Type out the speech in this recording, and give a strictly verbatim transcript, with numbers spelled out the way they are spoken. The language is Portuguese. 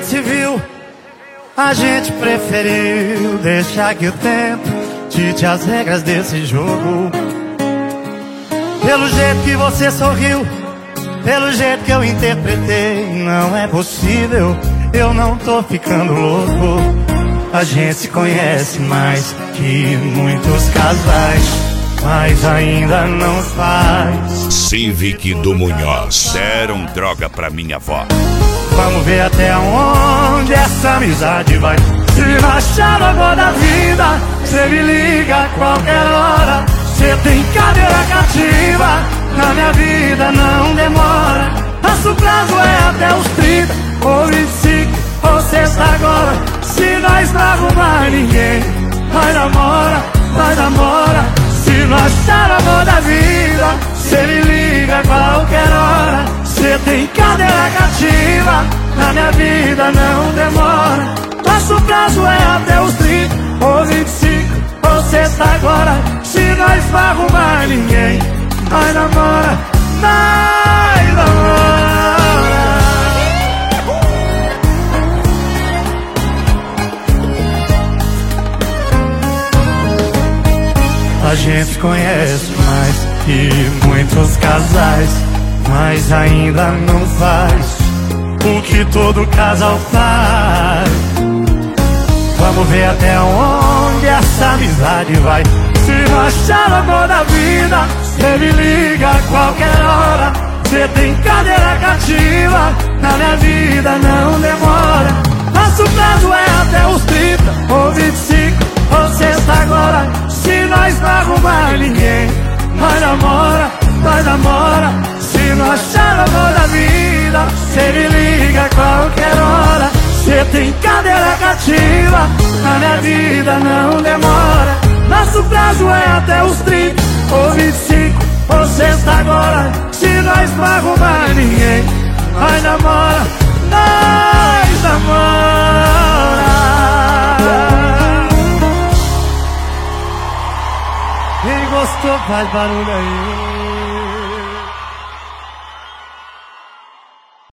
se viu, a gente preferiu deixar que o tempo dite as regras desse jogo. Pelo jeito que você sorriu, pelo jeito que eu interpretei, não é possível, eu não tô ficando louco. A gente se conhece mais que muitos casais, mas ainda não faz. Civic do Munhoz. Deram droga pra minha avó. Vamos ver até onde essa amizade vai. Se não achar logo da vida, cê me liga a qualquer hora. Cê tem cadeira cativa, na minha vida não demora. Nosso prazo é até os trinta, ou vinte e cinco, ou sexta agora. Se nós não arrumar ninguém, nós namora, nós namora. Se não achar amor da vida, cê me liga a qualquer hora. Cê tem cadeira cativa, na minha vida não demora. Nosso prazo é até os trinta, ou vinte e cinco, ou sexta agora. Se nós não arrumar ninguém, nós namora, nós namora. A gente se conhece mais que muitos casais, mas ainda não faz o que todo casal faz. Vamos ver até onde essa amizade vai. Se não achar o amor da vida, cê me liga a qualquer hora. Cê tem cadeira cativa, na minha vida não demora. Nosso prazo é até os trinta, ou vinte e cinco, ou sexta agora. Se nós não arrumar ninguém, nós namora, nós namora. Se não achar o amor da vida, cê me liga a qualquer hora. Cê tem cadeira cativa, na minha vida não demora. Nosso prazo é até os trinta, ou vinte e cinco, ou sexta agora. Se nós não arrumar ninguém, nós namora, nós namora. Quem gostou faz barulho aí.